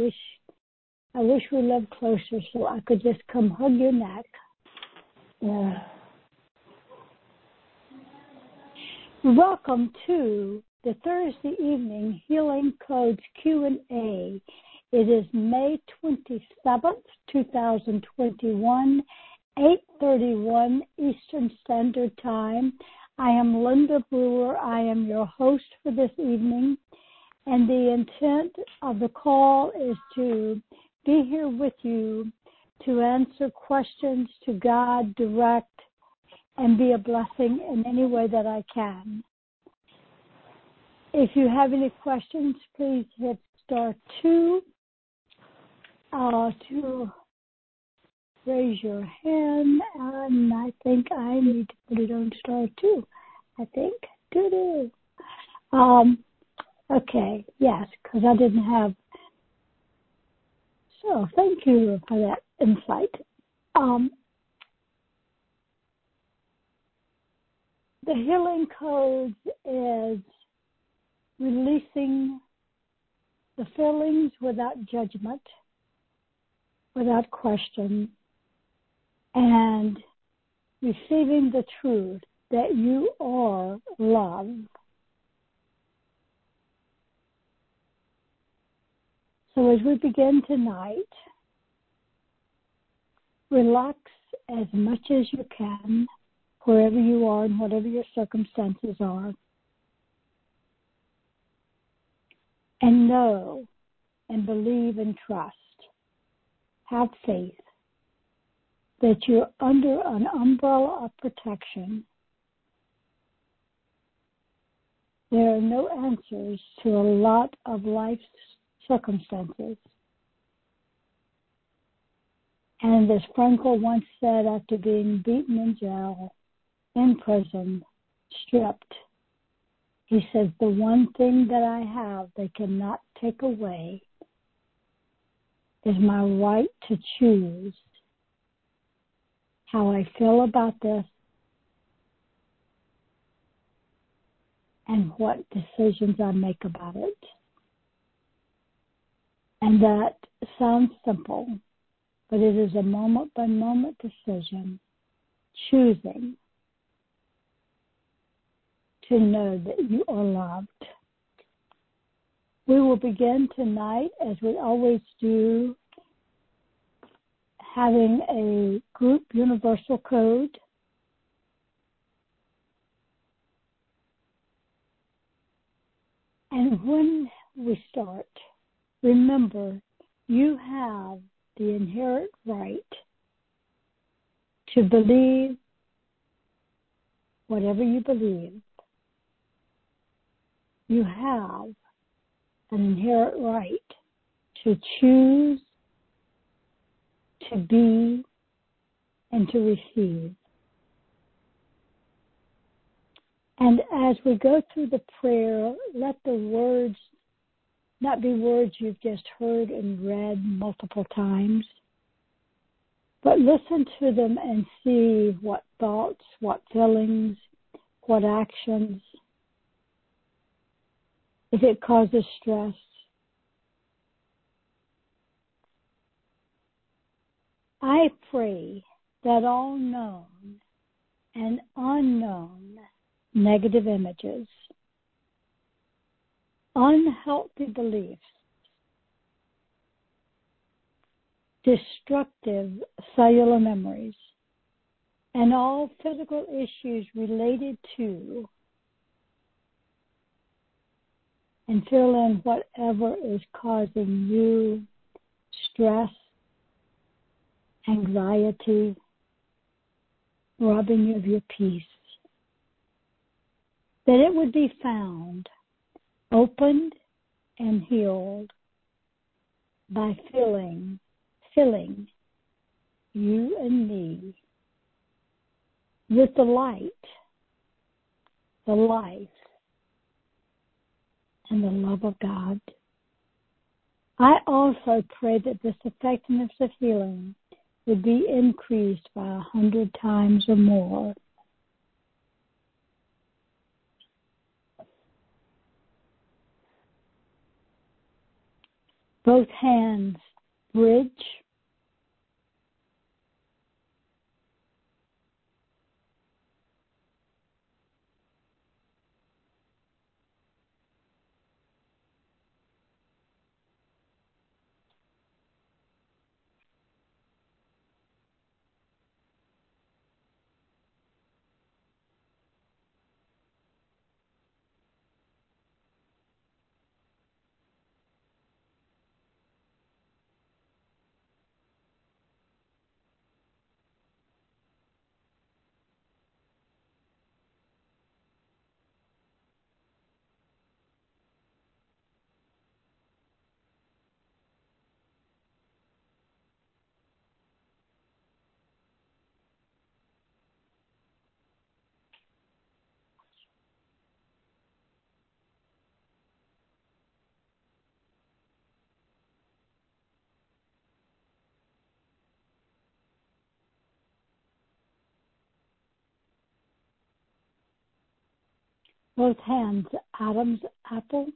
wish we lived closer so I could just come hug your neck. Yeah. Welcome to the Thursday evening Healing Codes Q&A. It is May 27th, 2021, 8:31 Eastern Standard Time. I am Linda Brewer. I am your host for this evening, and the intent of the call is to be here with you to answer questions, to guide, direct, and be a blessing in any way that I can. If you have any questions, please hit star 2 to raise your hand, and I think I need to put it on star 2. I think. Okay, yes, because I didn't have. So thank you for that insight. The Healing Codes is releasing the feelings without judgment, without question, and receiving the truth that you are love. So as we begin tonight, relax as much as you can, wherever you are and whatever your circumstances are. And know and believe and trust. Have faith that you're under an umbrella of protection. There are no answers to a lot of life's circumstances. And as Frankl once said after being beaten in jail, in prison, stripped, he says, the one thing that I have they cannot take away is my right to choose how I feel about this and what decisions I make about it. And that sounds simple, but it is a moment-by-moment decision, choosing to know that you are loved. We will begin tonight, as we always do, having a group universal code. And when we start, remember, you have the inherent right to believe whatever you believe. You have an inherent right to choose, to be, and to receive. And as we go through the prayer, let the words not be words you've just heard and read multiple times, but listen to them and see what thoughts, what feelings, what actions, if it causes stress. I pray that all known and unknown negative images, unhealthy beliefs, destructive cellular memories, and all physical issues related to, and fill in whatever is causing you stress, anxiety, robbing you of your peace, that it would be found, opened, and healed by filling you and me with the light, the life, and the love of God. I also pray that this effectiveness of healing would be increased by 100 times or more. Both hands bridge. Both hands Adam's apple.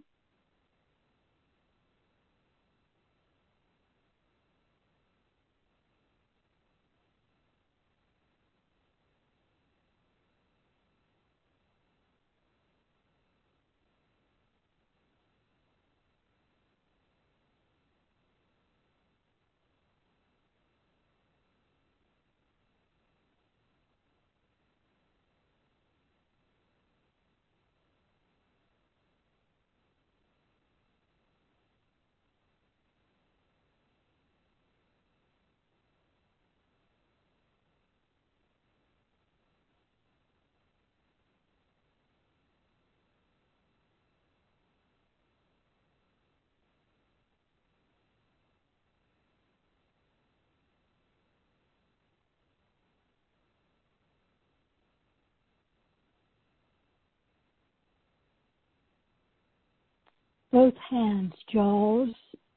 Both hands jaws.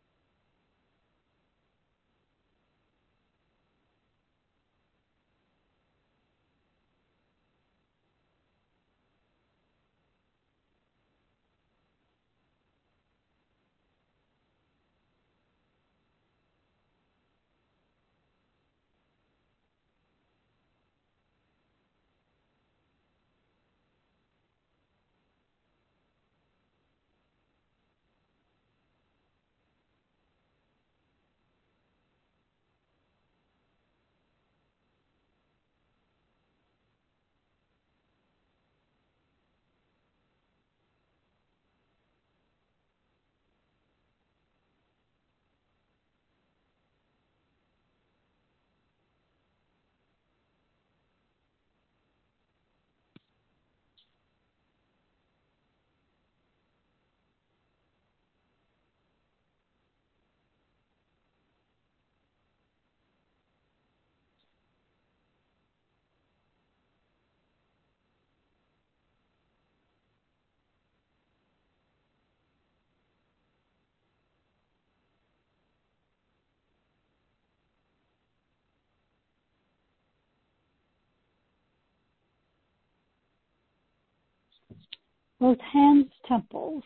Both hands temples.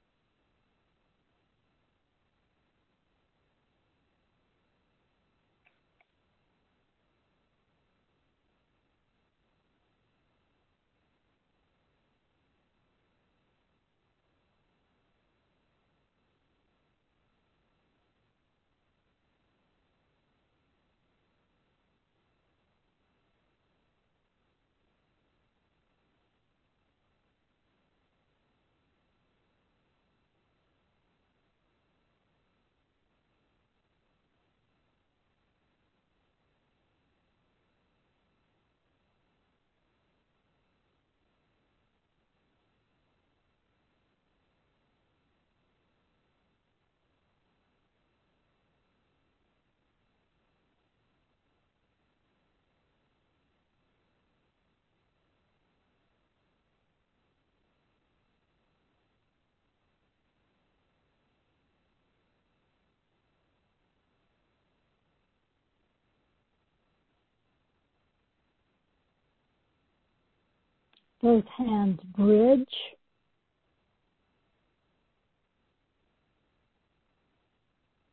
Both hands bridge.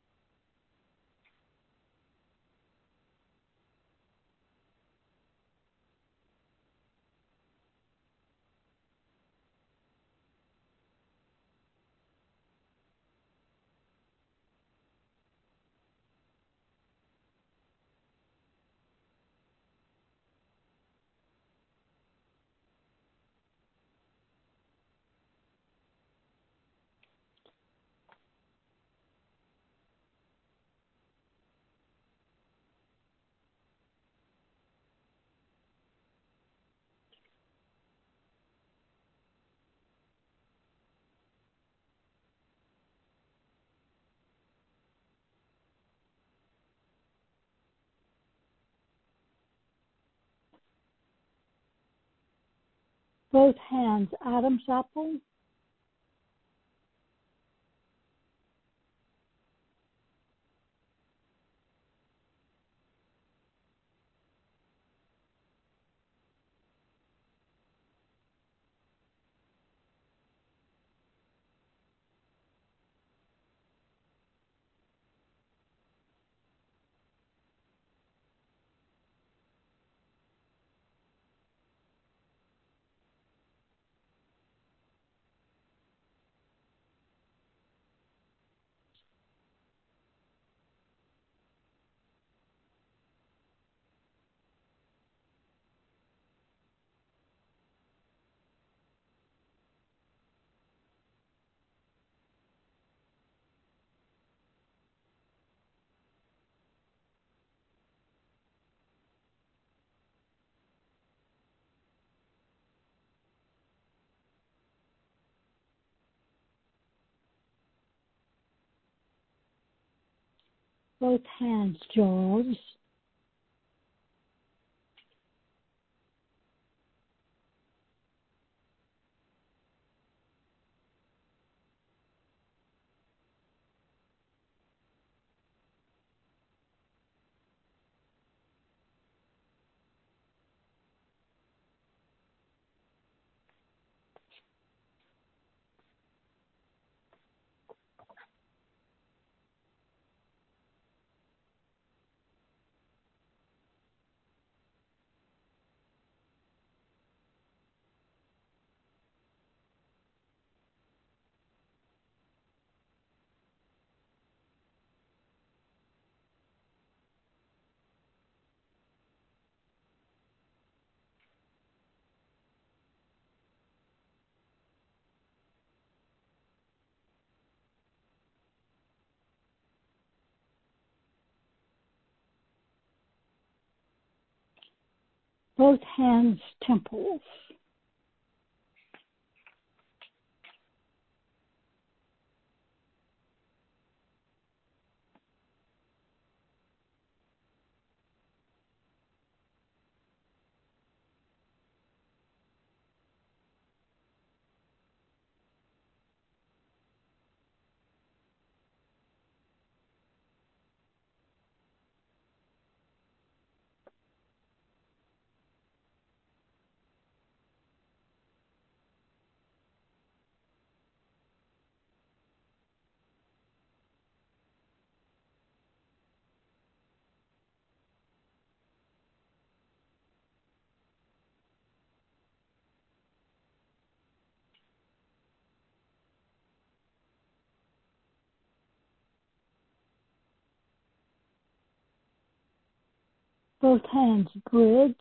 Both hands, Adam's apple. Both hands, jaws. Both hands, temples. Both hands, bridge.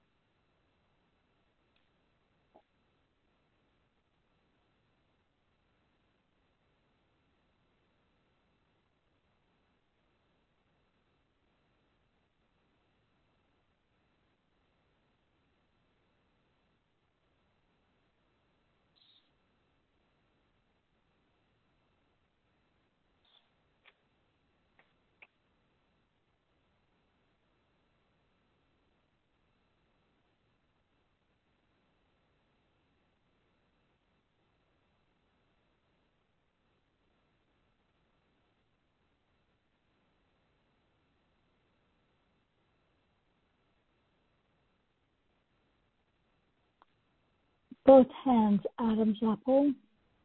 Both hands, Adam's apple.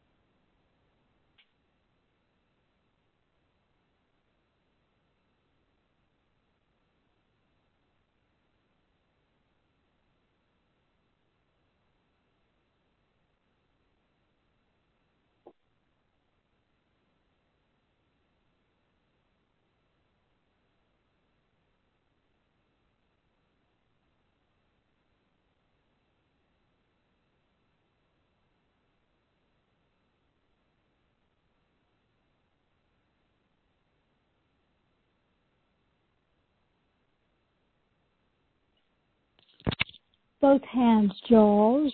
Both hands, jaws.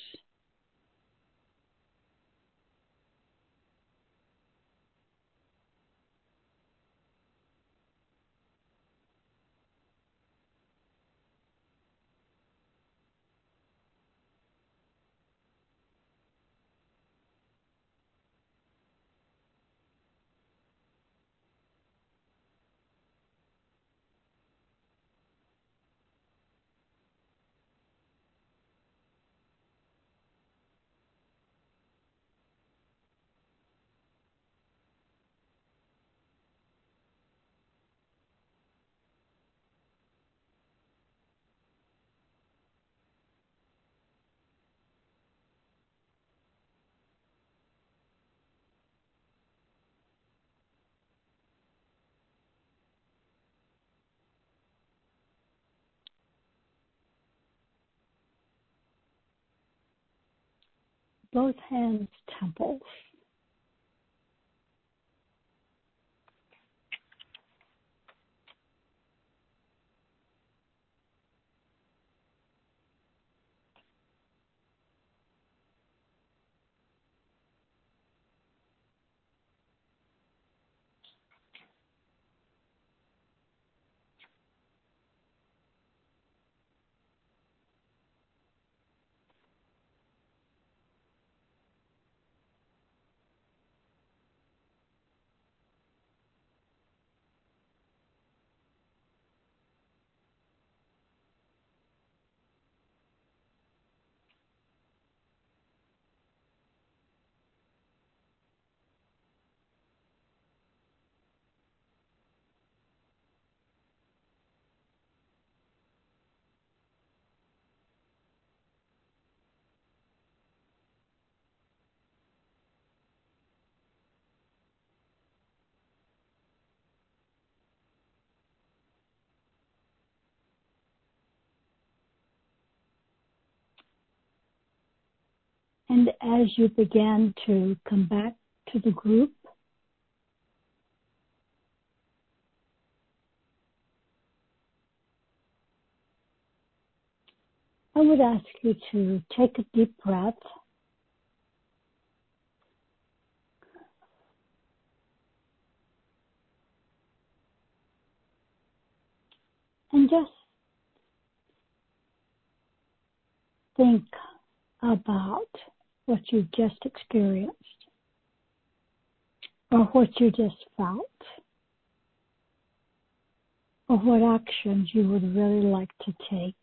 both hands' temples. And as you begin to come back to the group, I would ask you to take a deep breath and just think about what you just experienced or what you just felt or what actions you would really like to take.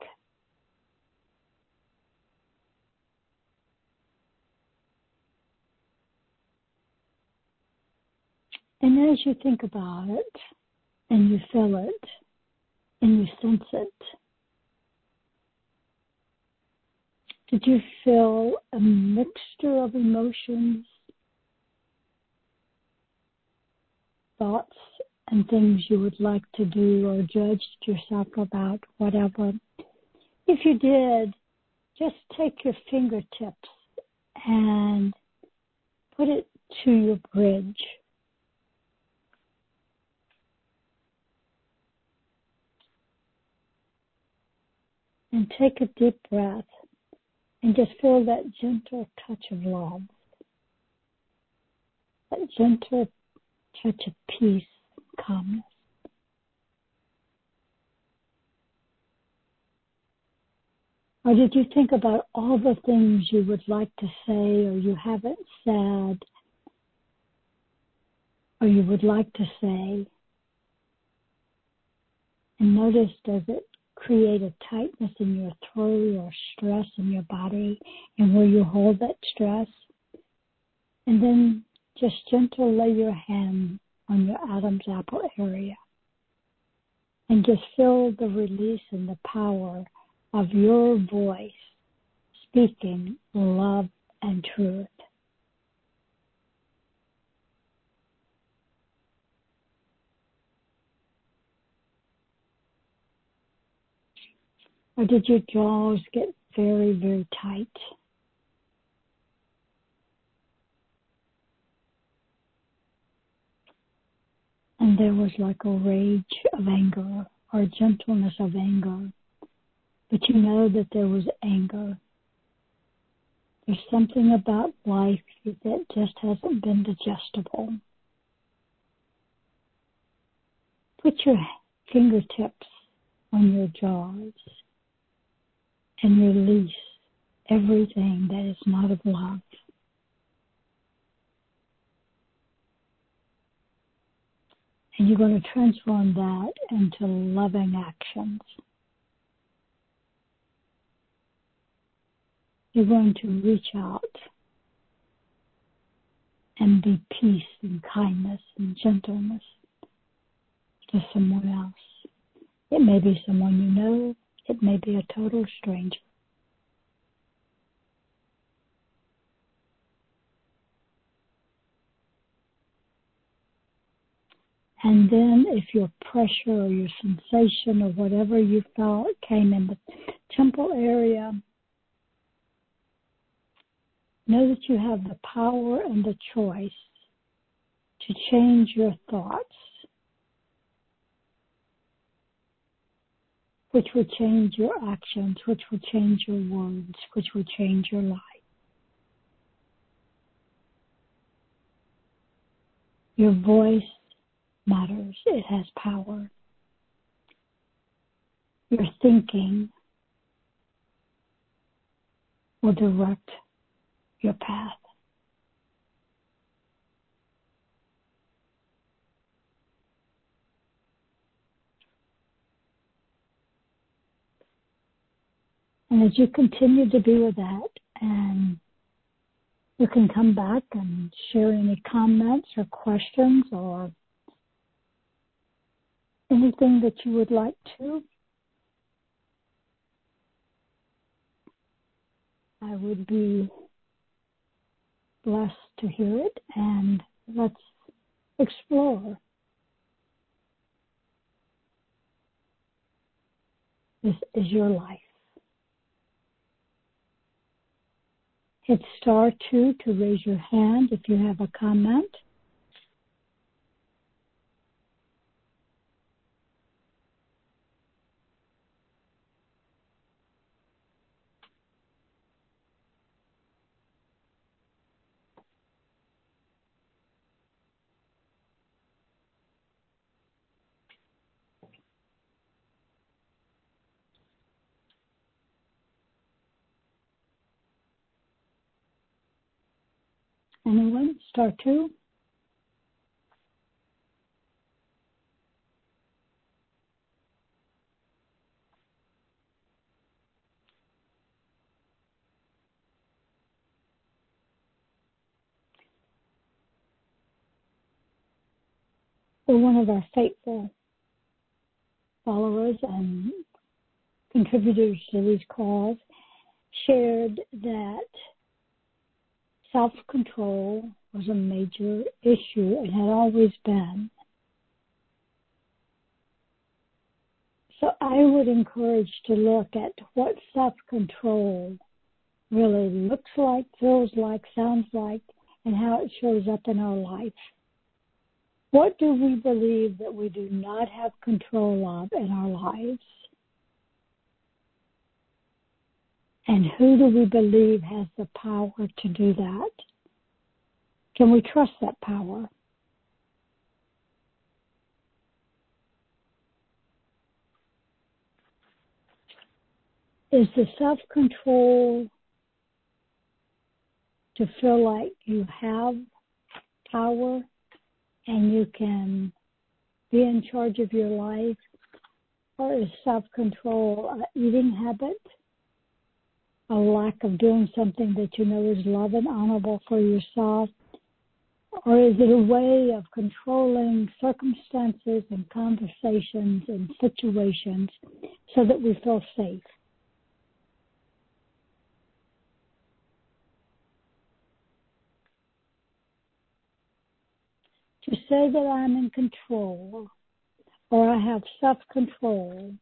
And as you think about it and you feel it and you sense it, did you feel a mixture of emotions, thoughts, and things you would like to do or judged yourself about, whatever? If you did, just take your fingertips and put it to your bridge. And take a deep breath and just feel that gentle touch of love, that gentle touch of peace and calmness. Or did you think about all the things you would like to say or you haven't said or you would like to say? And notice, does it create a tightness in your throat or stress in your body and where you hold that stress? And then just gently lay your hand on your Adam's apple area and just feel the release and the power of your voice speaking love and truth. Or did your jaws get very, very tight? And there was like a rage of anger or a gentleness of anger. But you know that there was anger. There's something about life that just hasn't been digestible. Put your fingertips on your jaws and release everything that is not of love. And you're going to transform that into loving actions. You're going to reach out and be peace and kindness and gentleness to someone else. It may be someone you know. It may be a total stranger. And then if your pressure or your sensation or whatever you felt came in the temple area, know that you have the power and the choice to change your thoughts, which will change your actions, which will change your words, which will change your life. Your voice matters. It has power. Your thinking will direct your path. And as you continue to be with that, and you can come back and share any comments or questions or anything that you would like to, I would be blessed to hear it, and let's explore. This is your life. Hit star 2 to raise your hand if you have a comment. Anyone? Star 2? So one of our faithful followers and contributors to these calls shared that self-control was a major issue and had always been. So I would encourage to look at what self-control really looks like, feels like, sounds like, and how it shows up in our life. What do we believe that we do not have control of in our lives? And who do we believe has the power to do that? Can we trust that power? Is the self-control to feel like you have power and you can be in charge of your life? Or is self-control an eating habit? A lack of doing something that you know is love and honorable for yourself? Or is it a way of controlling circumstances and conversations and situations so that we feel safe? To say that I'm in control or I have self-control,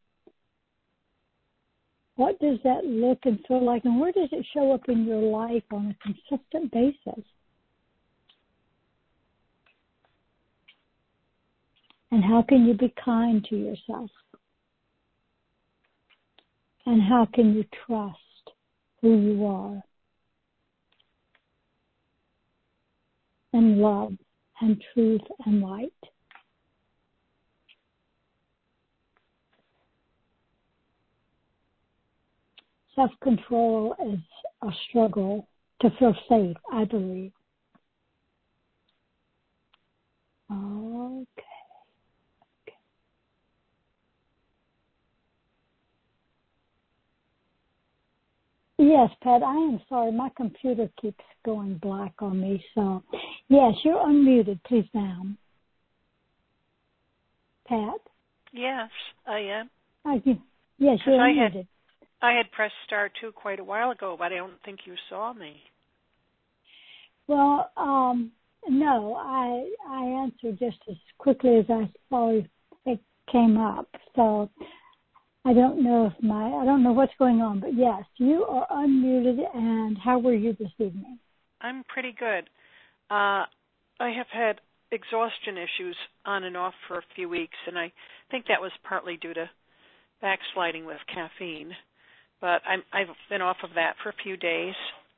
what does that look and feel like, and where does it show up in your life on a consistent basis? And how can you be kind to yourself? And how can you trust who you are? And love and truth and light. Self-control is a struggle to feel safe, I believe. Okay. Yes, Pat, I am sorry. My computer keeps going black on me. So, yes, you're unmuted. Please, ma'am. Pat? Yes, I am. Yes, you're unmuted. I had pressed star 2 quite a while ago, but I don't think you saw me. Well, no, I answered just as quickly as I saw it came up. So I don't know what's going on, but yes, you are unmuted. And how were you this evening? I'm pretty good. I have had exhaustion issues on and off for a few weeks, and I think that was partly due to backsliding with caffeine. But I've been off of that for a few days.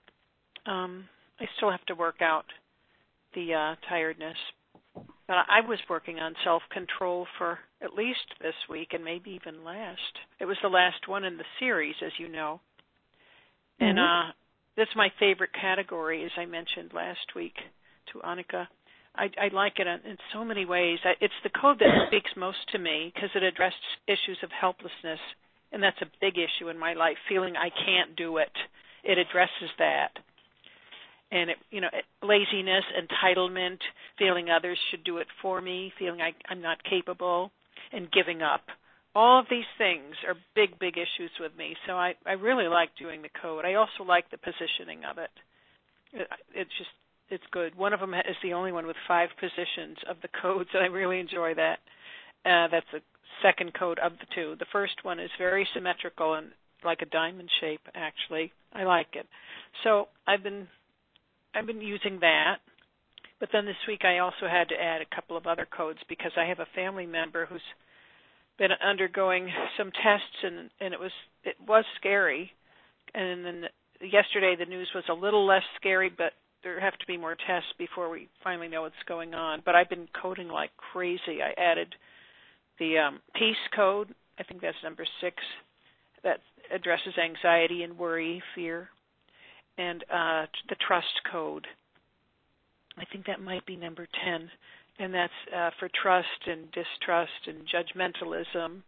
I still have to work out the tiredness. But I was working on self-control for at least this week and maybe even last. It was the last one in the series, as you know. And that's my favorite category, as I mentioned last week to Annika. I like it in so many ways. It's the code that speaks most to me because it addresses issues of helplessness, and that's a big issue in my life, feeling I can't do it. It addresses that. And, laziness, entitlement, feeling others should do it for me, feeling I'm not capable, and giving up. All of these things are big, big issues with me. So I really like doing the code. I also like the positioning of it. It's good. One of them is the only one with 5 positions of the codes, and I really enjoy that. That's the second code of the 2. The first one is very symmetrical and like a diamond shape, actually. I like it. So I've been using that, but then this week I also had to add a couple of other codes because I have a family member who's been undergoing some tests, and it was scary. And then yesterday the news was a little less scary, but there have to be more tests before we finally know what's going on. But I've been coding like crazy. I added the peace code. I think that's number 6. That addresses anxiety and worry, fear. And the trust code. I think that might be number 10. And that's for trust and distrust and judgmentalism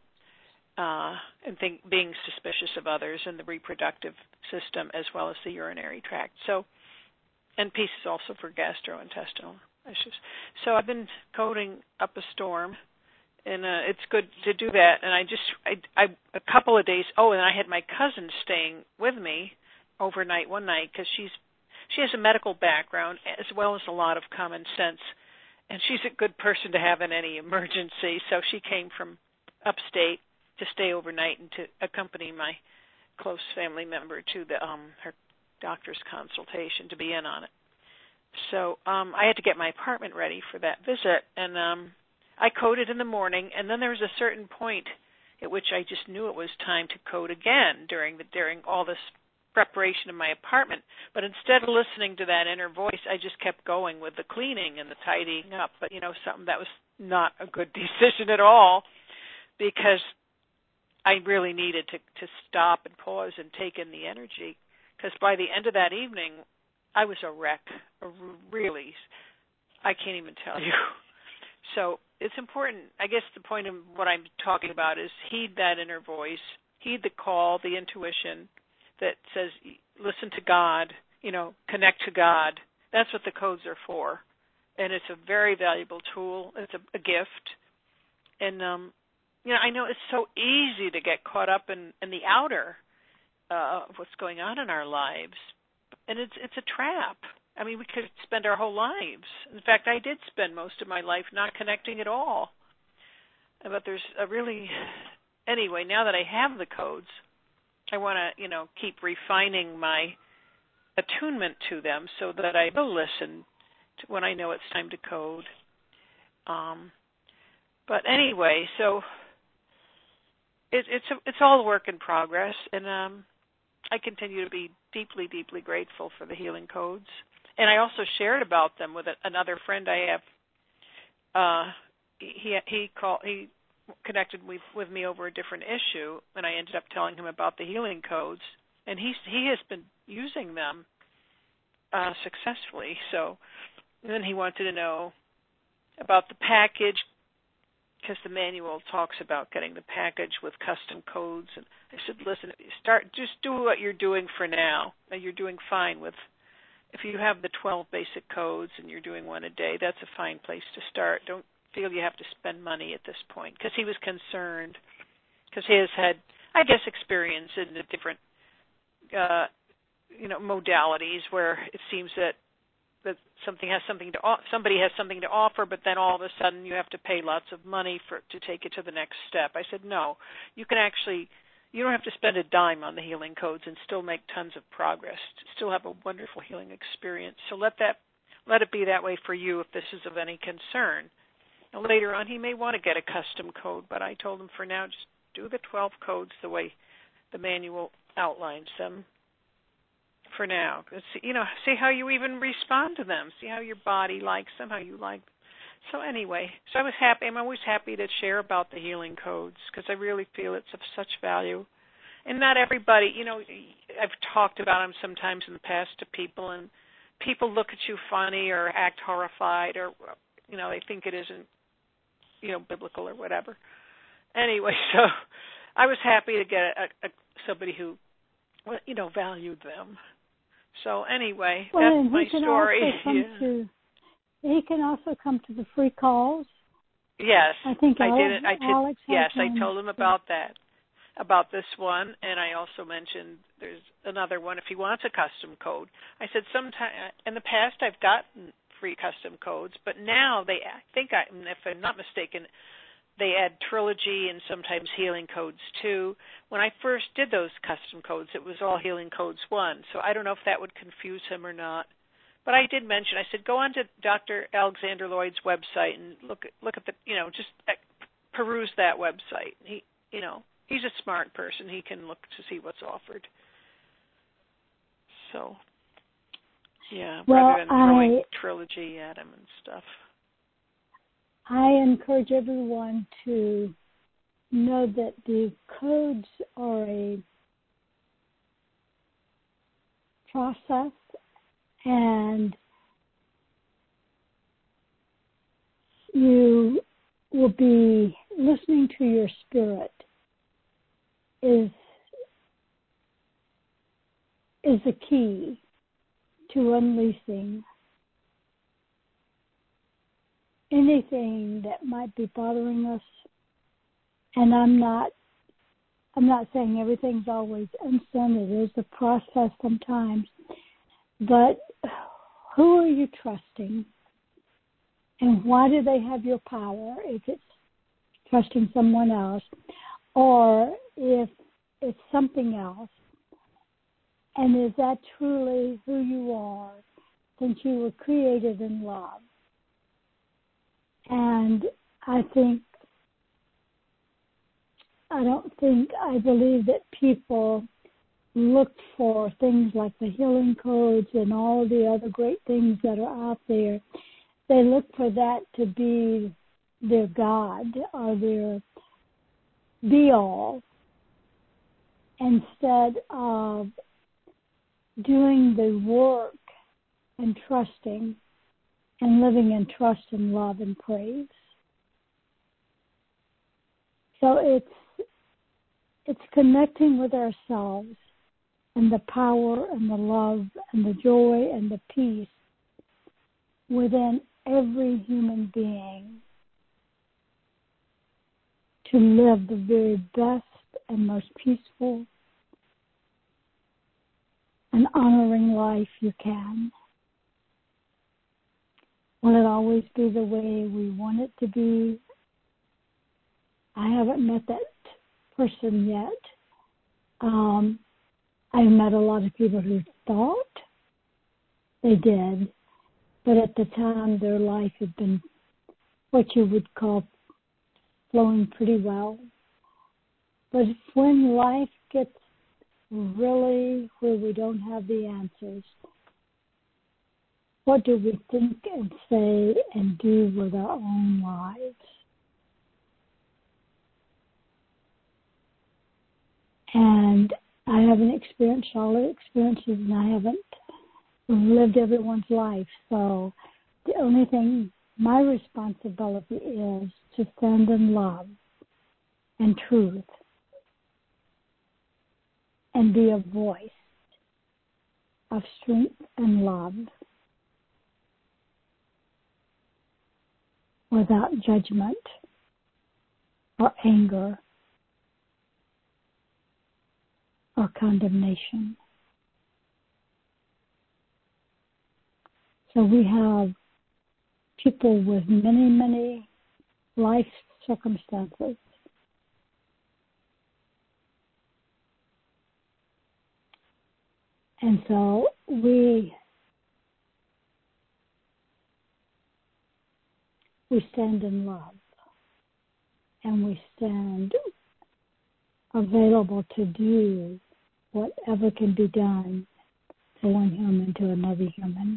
and being suspicious of others and the reproductive system as well as the urinary tract. So, and peace is also for gastrointestinal issues. So I've been coding up a storm, and it's good to do that. And I a couple of days. Oh, and I had my cousin staying with me overnight one night because she has a medical background as well as a lot of common sense, and she's a good person to have in any emergency. So she came from upstate to stay overnight and to accompany my close family member to the her doctor's consultation to be in on it. So I had to get my apartment ready for that visit, and I coded in the morning, and then there was a certain point at which I just knew it was time to code again during all this preparation of my apartment. But instead of listening to that inner voice, I just kept going with the cleaning and the tidying up. But, something that was not a good decision at all because I really needed to stop and pause and take in the energy. Because by the end of that evening, I was a wreck. Really, I can't even tell you. So it's important. I guess the point of what I'm talking about is heed that inner voice, heed the call, the intuition that says, listen to God, connect to God. That's what the codes are for. And it's a very valuable tool. It's a gift. And, I know it's so easy to get caught up in the outer of what's going on in our lives. And it's a trap. I mean, we could spend our whole lives. In fact, I did spend most of my life not connecting at all. But there's anyway, now that I have the codes, I want to, keep refining my attunement to them so that I will listen to when I know it's time to code. But anyway, so it's all a work in progress, and I continue to be deeply, deeply grateful for the healing codes. And I also shared about them with another friend I have. He connected with me over a different issue, and I ended up telling him about the healing codes, and he has been using them successfully. So then he wanted to know about the package because the manual talks about getting the package with custom codes. And I said, listen, just do what you're doing for now. You're doing fine with. If you have the 12 basic codes and you're doing one a day, that's a fine place to start. Don't feel you have to spend money at this point, because he was concerned because he has had, I guess, experience in the different, modalities where it seems that somebody has something to offer, but then all of a sudden you have to pay lots of money to take it to the next step. I said, no, you can actually you don't have to spend a dime on the healing codes and still make tons of progress, still have a wonderful healing experience. So let it be that way for you if this is of any concern. Now, later on, he may want to get a custom code, but I told him for now, just do the 12 codes the way the manual outlines them for now. See how you even respond to them. See how your body likes them, how you like them. So anyway, I was happy. I'm always happy to share about the healing codes because I really feel it's of such value. And not everybody, I've talked about them sometimes in the past to people, and people look at you funny or act horrified or, they think it isn't, biblical or whatever. Anyway, so I was happy to get somebody who, valued them. So anyway, that's my story. He can also come to the free calls. Yes, I think I did. Alex I told him about that, about this one, and I also mentioned there's another one if he wants a custom code. I said sometime in the past I've gotten free custom codes, but now if I'm not mistaken, they add trilogy and sometimes healing codes too. When I first did those custom codes, it was all healing codes 1, so I don't know if that would confuse him or not. But I did mention, I said, go on to Dr. Alexander Lloyd's website and look at the, just peruse that website. He's a smart person. He can look to see what's offered. So, yeah, rather than throwing trilogy at him and stuff. I encourage everyone to know that the codes are a process, and you will be listening to your spirit is the key to unleashing anything that might be bothering us. And I'm not saying everything's always instant. It is a process sometimes. But who are you trusting? And why do they have your power if it's trusting someone else? Or if it's something else? And is that truly who you are since you were created in love? And I believe that people look for things like the healing codes and all the other great things that are out there. They look for that to be their God or their be-all instead of doing the work and trusting and living in trust and love and praise. So it's connecting with ourselves and the power and the love and the joy and the peace within every human being to live the very best and most peaceful and honoring life you can. Will it always be the way we want it to be? I haven't met that person yet. I've met a lot of people who thought they did, but at the time their life had been what you would call flowing pretty well. But when life gets really where we don't have the answers, what do we think and say and do with our own lives? And I haven't experienced all the experiences, and I haven't lived everyone's life. So the only thing, my responsibility is to stand in love and truth and be a voice of strength and love without judgment or anger or condemnation. So we have people with many, many life circumstances. And so we stand in love, and we stand available to do whatever can be done for one human to another human.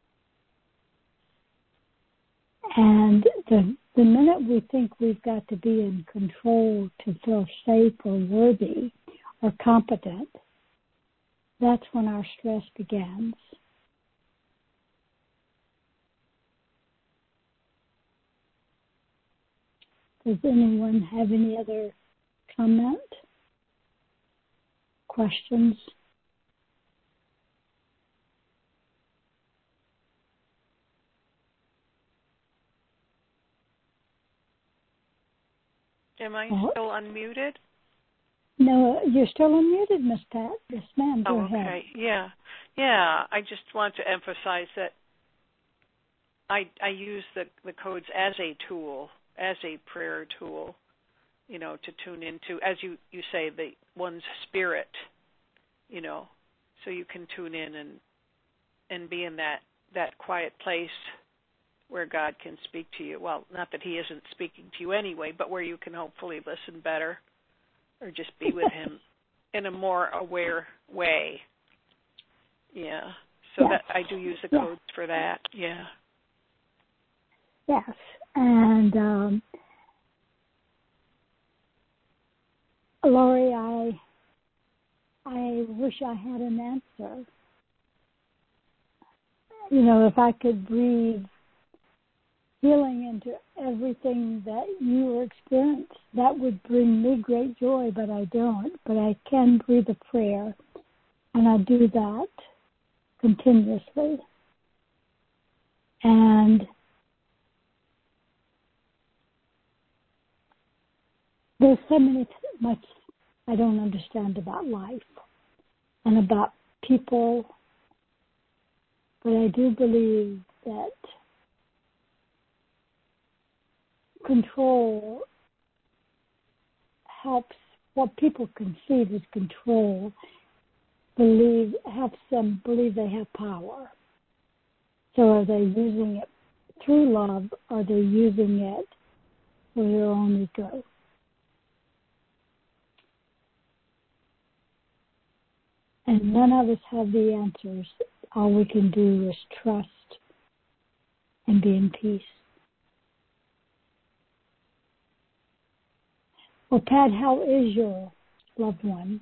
And the minute we think we've got to be in control to feel safe or worthy or competent, that's when our stress begins. Does anyone have any other comment? Questions? Am I still unmuted? No, you're still unmuted, Miss Pat. Yes, ma'am. Go ahead. Okay. Yeah. I just want to emphasize that I use the codes as a tool, as a prayer tool, to tune into, as you say, the one's spirit, so you can tune in and be in that quiet place where God can speak to you. Well, not that he isn't speaking to you anyway, but where you can hopefully listen better or just be with him in a more aware way. Yeah. So yes. that I do use the codes for that. Yeah. Yes. And Lori, I wish I had an answer. If I could breathe healing into everything that you experience, that would bring me great joy, but I don't. But I can breathe a prayer, and I do that continuously. And there's so much I don't understand about life and about people, but I do believe that control helps. What people conceive as control helps them believe they have power. So are they using it through love, or are they using it for their own ego? And none of us have the answers. All we can do is trust and be in peace. Well, Pat, how is your loved one?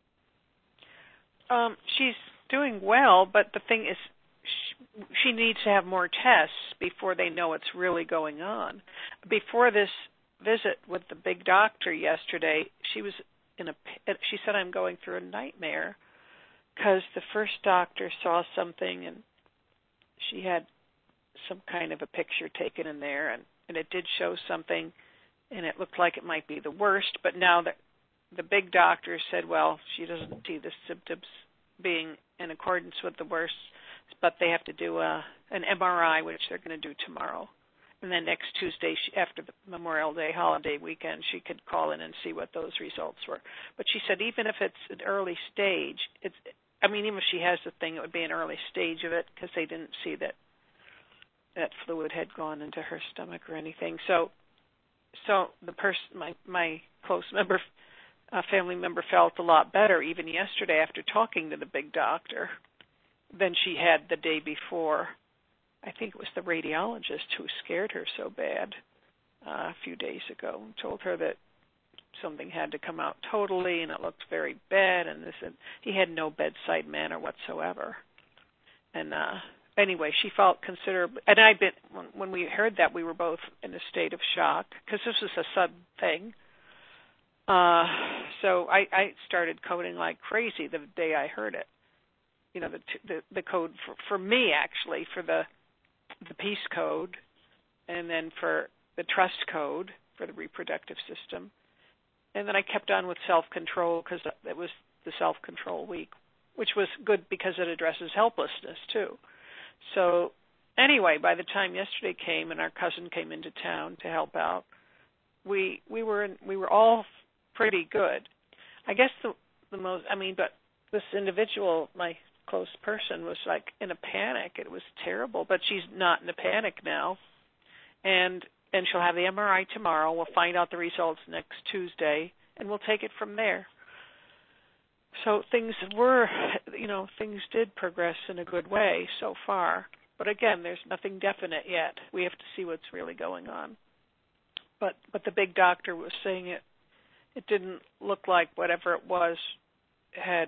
She's doing well, but the thing is, she needs to have more tests before they know what's really going on. Before this visit with the big doctor yesterday, she said, I'm going through a nightmare because the first doctor saw something and she had some kind of a picture taken in there, and it did show something, and it looked like it might be the worst, but now the big doctor said, well, she doesn't see the symptoms being in accordance with the worst, but they have to do an MRI, which they're going to do tomorrow. And then next Tuesday, after the Memorial Day holiday weekend, she could call in and see what those results were. But she said even if it's an early stage, even if she has the thing, it would be an early stage of it because they didn't see that fluid had gone into her stomach or anything. So the person, my close family member, felt a lot better even yesterday after talking to the big doctor than she had the day before. I think it was the radiologist who scared her so bad a few days ago and told her that something had to come out totally and it looked very bad, and he had no bedside manner whatsoever. And anyway, she felt considerably, and when we heard that, we were both in a state of shock because this was a sudden thing. So I started coding like crazy the day I heard it. The code for me, actually, for the peace code, and then for the trust code for the reproductive system. And then I kept on with self-control because it was the self-control week, which was good because it addresses helplessness too. So anyway, by the time yesterday came and our cousin came into town to help out, we were all pretty good. I guess the most, but this individual, my close person, was like in a panic. It was terrible, but she's not in a panic now. And she'll have the MRI tomorrow. We'll find out the results next Tuesday, and we'll take it from there. So things did progress in a good way so far. But again, there's nothing definite yet. We have to see what's really going on. But the big doctor was saying it didn't look like whatever it was had,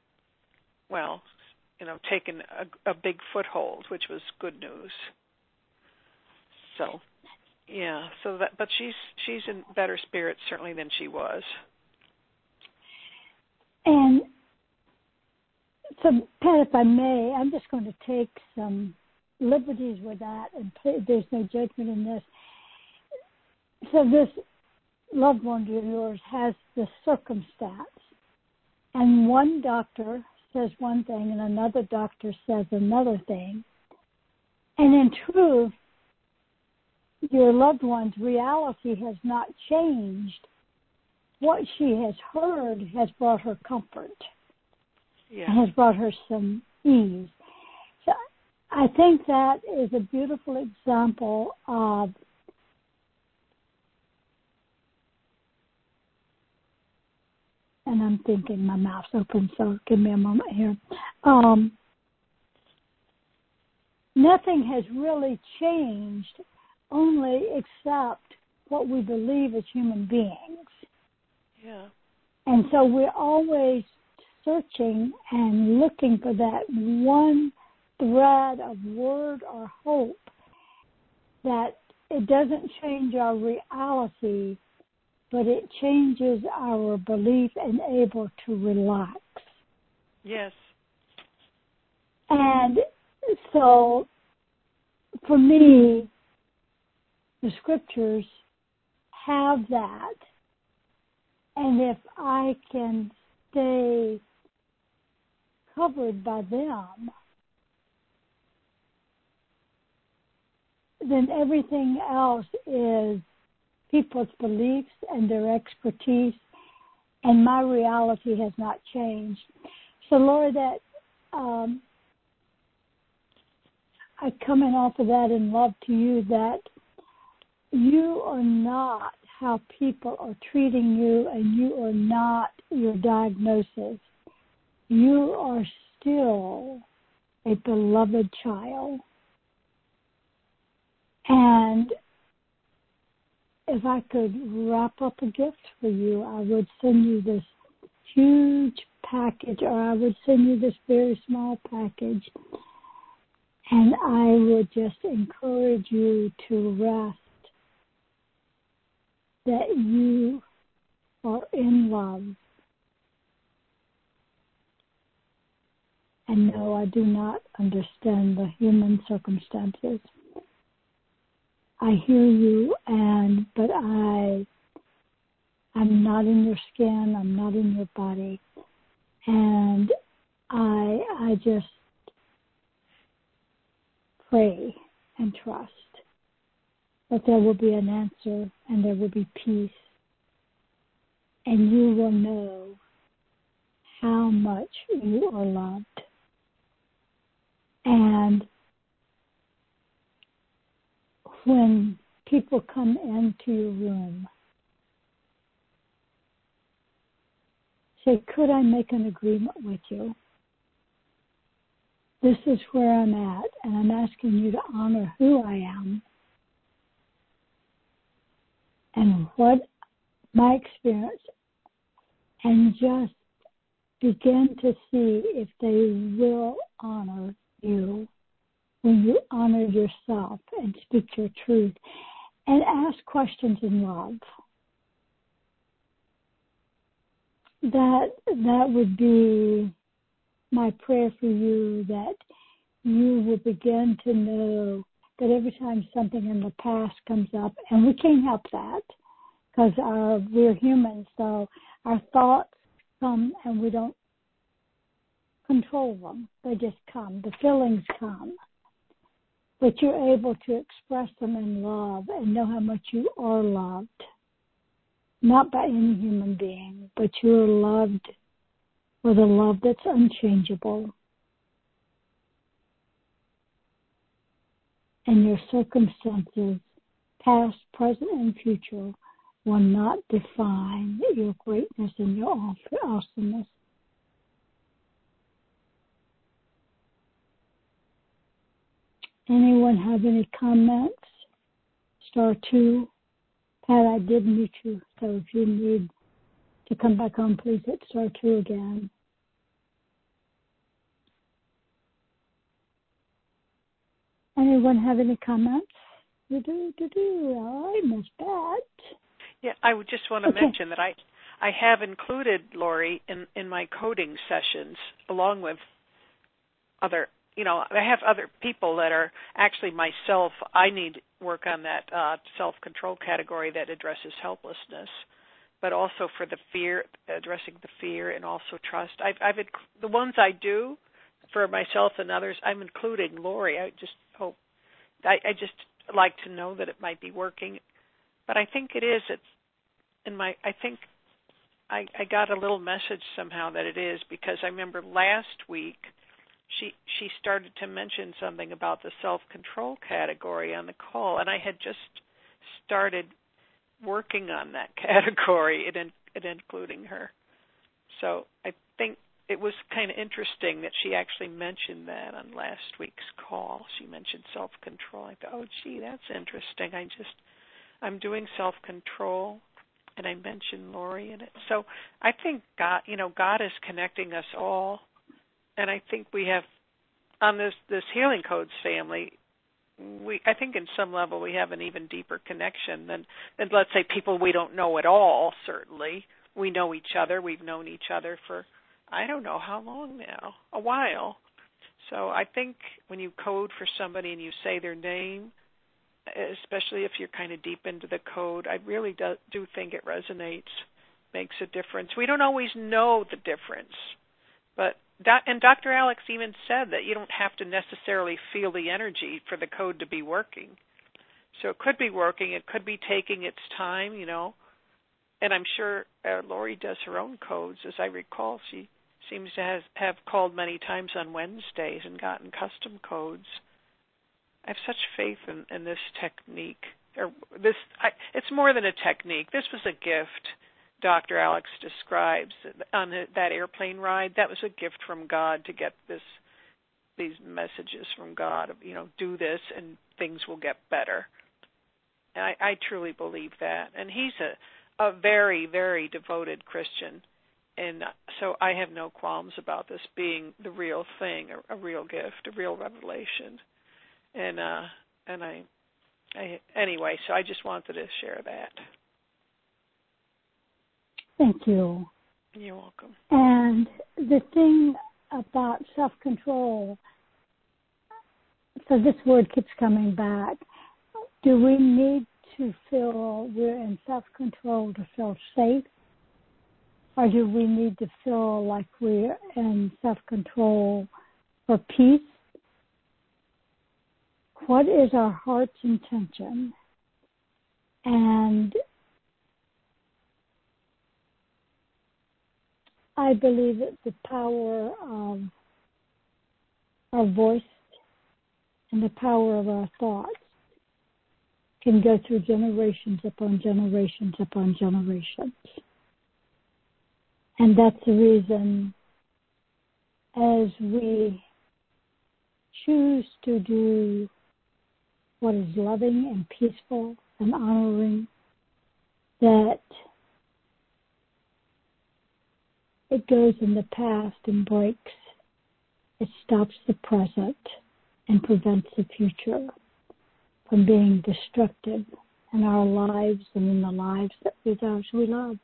taken a big foothold, which was good news. So, yeah. But she's in better spirits certainly than she was. And so, Pat, if I may, I'm just going to take some liberties with that, and there's no judgment in this. So this loved one of yours has this circumstance, and one doctor says one thing and another doctor says another thing. And in truth, your loved one's reality has not changed. What she has heard has brought her comfort, has brought her some ease. So I think that is a beautiful example of and I'm thinking my mouth's open, so give me a moment here. Nothing has really changed, only except what we believe as human beings. Yeah. And so we're always searching and looking for that one thread of word or hope that it doesn't change our reality, but it changes our belief and able to relax. Yes. And so, for me, the scriptures have that. And if I can stay covered by them, then everything else is people's beliefs and their expertise, and my reality has not changed. So, Lord, that I come in off of that in love to you, that you are not how people are treating you, and you are not your diagnosis. You are still a beloved child. And if I could wrap up a gift for you, I would send you this huge package, or I would send you this very small package, and I would just encourage you to rest that you are in love. And no, I do not understand the human circumstances. I hear you, but I'm not in your skin, I'm not in your body. And I just pray and trust that there will be an answer and there will be peace. And you will know how much you are loved. And when people come into your room, say, could I make an agreement with you? This is where I'm at, and I'm asking you to honor who I am and what my experience, and just begin to see if they will honor you when you honor yourself and speak your truth and ask questions in love. That would be my prayer for you, that you will begin to know that every time something in the past comes up, and we can't help that because we're humans, so our thoughts come and we don't control them. They just come. The feelings come. But you're able to express them in love and know how much you are loved. Not by any human being, but you're loved with a love that's unchangeable. and your circumstances, past, present, and future, will not define your greatness and your awesomeness. Anyone have any comments? Star 2. Pat, I did mute you, so if you need to come back on, please hit star 2 again. Anyone have any comments? All right, Miss Pat. Yeah, I would just want to mention that I have included Lori in my coding sessions along with other, I have other people that are actually myself. I need work on that self-control category that addresses helplessness, but also for the fear, addressing the fear and also trust. The ones I do for myself and others, I'm including Lori. I just hope, I just like to know that it might be working, but I think it is. I think I got a little message somehow that it is, because I remember last week she started to mention something about the self-control category on the call, and I had just started working on that category and including her. So I think it was kind of interesting that she actually mentioned that on last week's call. She mentioned self-control. I thought, oh, gee, that's interesting. I'm doing self-control, and I mentioned Lori in it. So I think God is connecting us all, and I think we have on this Healing Codes family. I think in some level we have an even deeper connection than let's say people we don't know at all. Certainly, we know each other. We've known each other for I don't know how long now, a while. So I think when you code for somebody and you say their name, especially if you're kind of deep into the code, I really do think it resonates, makes a difference. We don't always know the difference, and Dr. Alex even said that you don't have to necessarily feel the energy for the code to be working. So it could be working, it could be taking its time, and I'm sure Lori does her own codes. As I recall, she seems to have called many times on Wednesdays and gotten custom codes. I have such faith in this technique. It's more than a technique. This was a gift Dr. Alex describes on that airplane ride. That was a gift from God to get these messages from God of, do this and things will get better. And I truly believe that. And he's a very, very devoted Christian. And so I have no qualms about this being the real thing, a real gift, a real revelation. And anyway, so I just wanted to share that. Thank you. You're welcome. And the thing about self-control, so this word keeps coming back. Do we need to feel we're in self-control to feel safe? Or do we need to feel like we're in self-control for peace? What is our heart's intention? And I believe that the power of our voice and the power of our thoughts can go through generations upon generations upon generations. And that's the reason, as we choose to do what is loving and peaceful and honoring, that it goes in the past and breaks. It stops the present and prevents the future from being destructive in our lives and in the lives that those we love.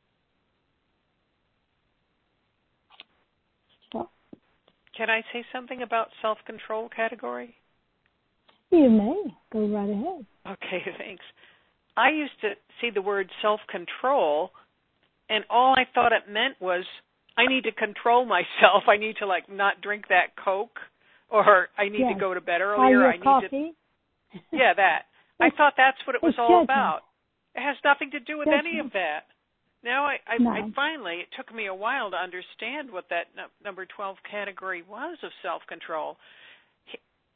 So, can I say something about self-control category? You may. Go right ahead. Okay, thanks. I used to see the word self-control, and all I thought it meant was I need to control myself. I need to not drink that Coke, or I need to go to bed earlier. I need coffee. Yeah, that. I thought that's what it was all judgment. about. It has nothing to do with any of that. Now I finally, it took me a while to understand what that number 12 category was of self-control.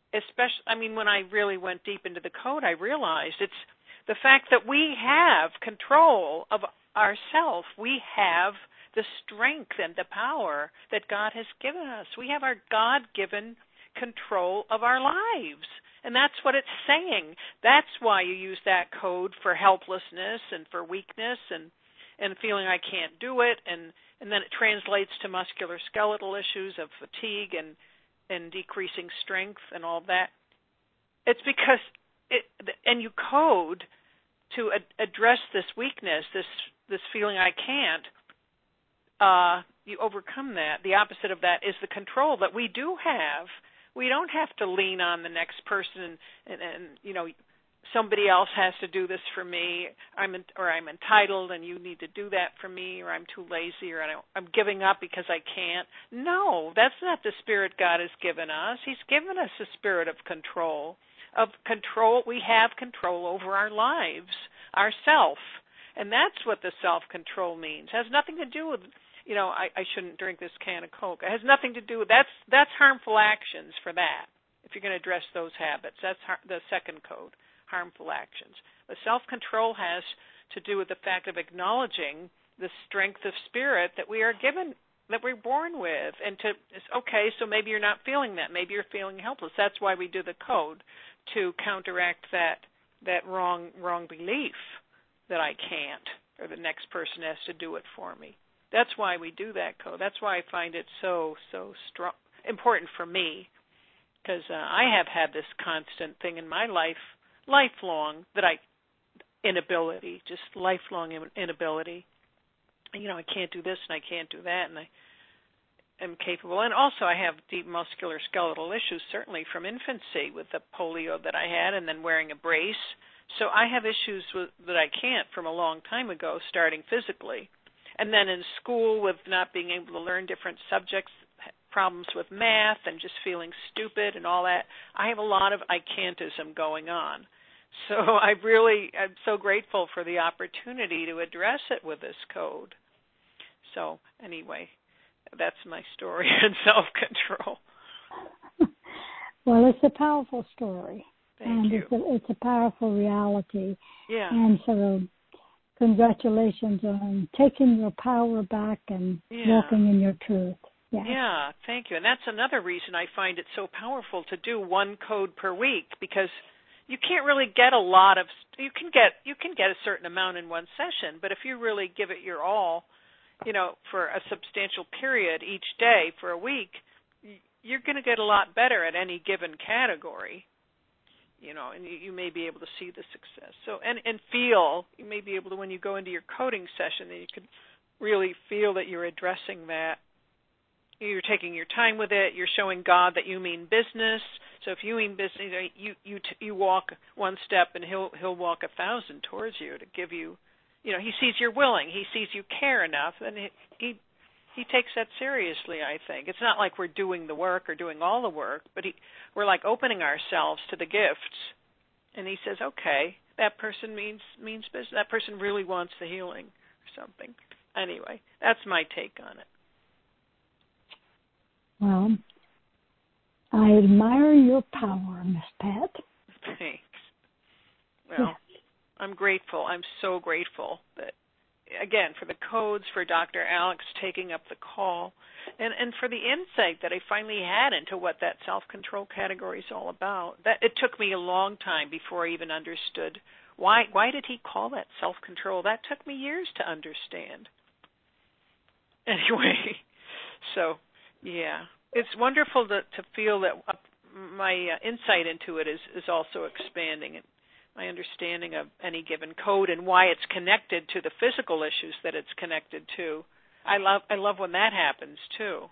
especially, I mean, when I really went deep into the code, I realized it's the fact that we have control of ourself. We have the strength and the power that God has given us. We have our God-given control of our lives. And that's what it's saying. That's why you use that code for helplessness and for weakness and feeling I can't do it. And then it translates to musculoskeletal issues of fatigue and decreasing strength and all that. It's because and you code to address this weakness, this feeling I can't. You overcome that. The opposite of that is the control that we do have. We don't have to lean on the next person and somebody else has to do this for me. I'm entitled and you need to do that for me, or I'm too lazy, or I'm giving up because I can't. No, that's not the spirit God has given us. He's given us a spirit of control. We have control over our lives, ourself. And that's what the self-control means. It has nothing to do with, I shouldn't drink this can of Coke. It has nothing to do with, that's harmful actions for that. If you're going to address those habits, that's the second code, harmful actions. But self-control has to do with the fact of acknowledging the strength of spirit that we are given, that we're born with. And so maybe you're not feeling that. Maybe you're feeling helpless. That's why we do the code, to counteract that wrong belief that I can't, or the next person has to do it for me. That's why we do that code. That's why I find it so strong, important for me, because I have had this constant thing in my life, lifelong, just lifelong inability. I can't do this and I can't do that, and I am capable. And also I have deep musculoskeletal issues, certainly from infancy with the polio that I had and then wearing a brace. So I have issues that I can't from a long time ago, starting physically. And then in school with not being able to learn different subjects, problems with math and just feeling stupid and all that. I have a lot of I can'tism going on. So I'm so grateful for the opportunity to address it with this code. So anyway, that's my story on self-control. Well, it's a powerful story. Thank you. It's a powerful reality. Yeah. And so congratulations on taking your power back and walking in your truth. Yeah, thank you. And that's another reason I find it so powerful to do one code per week, because you can't really get a lot of, you can get a certain amount in one session, but if you really give it your all, for a substantial period each day for a week, you're going to get a lot better at any given category. And you may be able to see the success. So, and feel, you may be able to, when you go into your coding session, that you could really feel that you're addressing that. You're taking your time with it. You're showing God that you mean business. So if you mean business, you walk one step and he'll walk 1,000 towards you to give you, he sees you're willing. He sees you care enough, and he takes that seriously, I think. It's not like we're doing the work or doing all the work, but we're like opening ourselves to the gifts. And he says, okay, that person means business. That person really wants the healing or something. Anyway, that's my take on it. Well, I admire your power, Miss Pat. Thanks. Well, I'm grateful. I'm so grateful that, again, for the codes, for Dr. Alex taking up the call, and for the insight that I finally had into what that self-control category is all about. That it took me a long time before I even understood why did he call that self-control. That took me years to understand. Anyway, so yeah, it's wonderful to feel that my insight into it is also expanding. My understanding of any given code and why it's connected to the physical issues that it's connected to. I love when that happens too.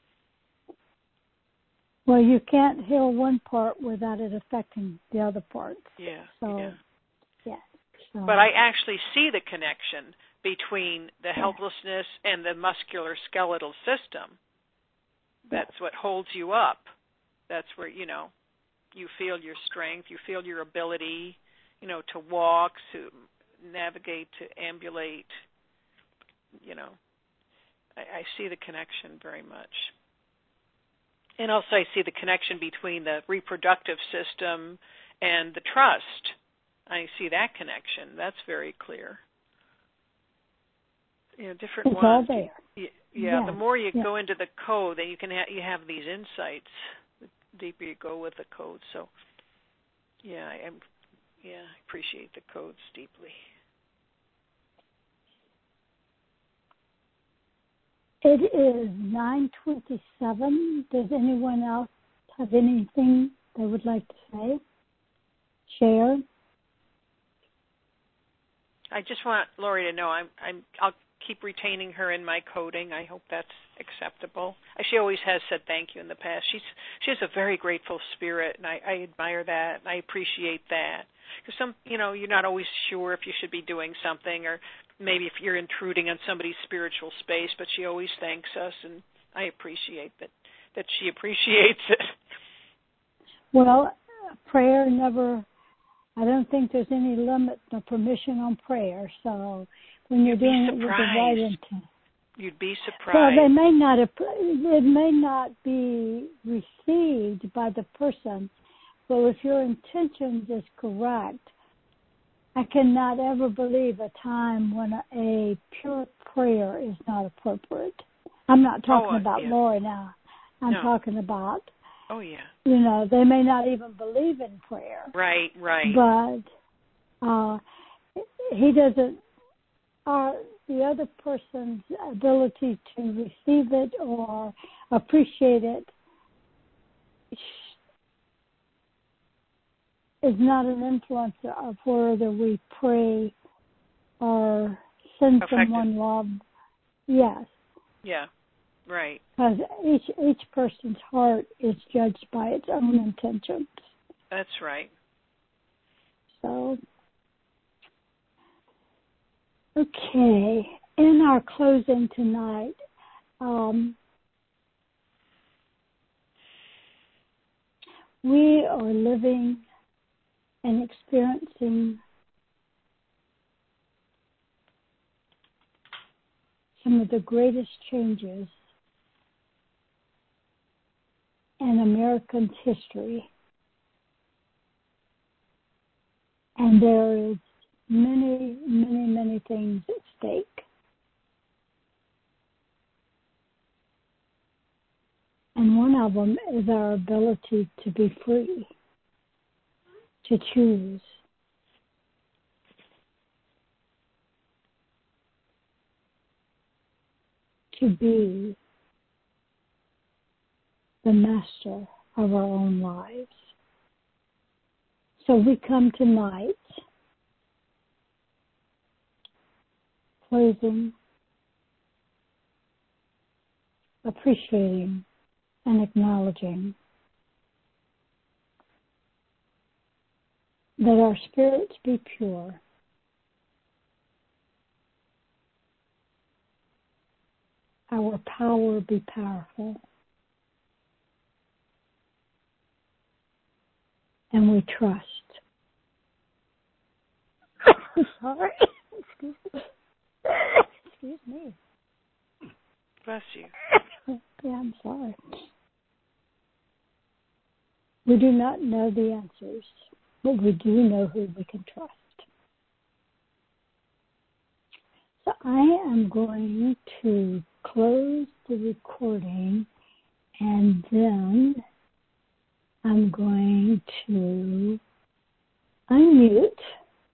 Well, you can't heal one part without it affecting the other parts. Yeah. So. But I actually see the connection between the helplessness and the musculoskeletal system. That's what holds you up. That's where, you feel your strength, you feel your ability, to walk, to navigate, to ambulate. I see the connection very much. And also I see the connection between the reproductive system and the trust. I see that connection. That's very clear. Different it's ones. all there. Yeah, the more you go into the code, then you have these insights. The deeper you go with the code. So, I appreciate the codes deeply. It is 9:27. Does anyone else have anything they would like to say? Share? I just want Lori to know I'll keep retaining her in my coding. I hope that's acceptable. She always has said thank you in the past. She has a very grateful spirit, and I admire that, and I appreciate that. Because you're not always sure if you should be doing something, or maybe if you're intruding on somebody's spiritual space, but she always thanks us, and I appreciate that she appreciates it. Well, prayer never, I don't think there's any limit or permission on prayer, so when you're doing it with the right intent. You'd be surprised. So it may not be received by the person, but if your intentions is correct, I cannot ever believe a time when a pure prayer is not appropriate. I'm not talking about Lori now. I'm talking about, they may not even believe in prayer. Right. But he doesn't, the other person's ability to receive it or appreciate it is not an influencer of whether we pray or send someone love. Yes. Yeah, right. Because each person's heart is judged by its own intentions. That's right. So, okay. In our closing tonight, we are living and experiencing some of the greatest changes in American history. And there is many, many, many things at stake. And one of them is our ability to be free, to choose. To be the master of our own lives. So we come tonight closing, appreciating, and acknowledging that our spirits be pure, our power be powerful, and we trust. Sorry. Excuse me. Bless you. Yeah, I'm sorry. We do not know the answers, but we do know who we can trust. So I am going to close the recording, and then I'm going to unmute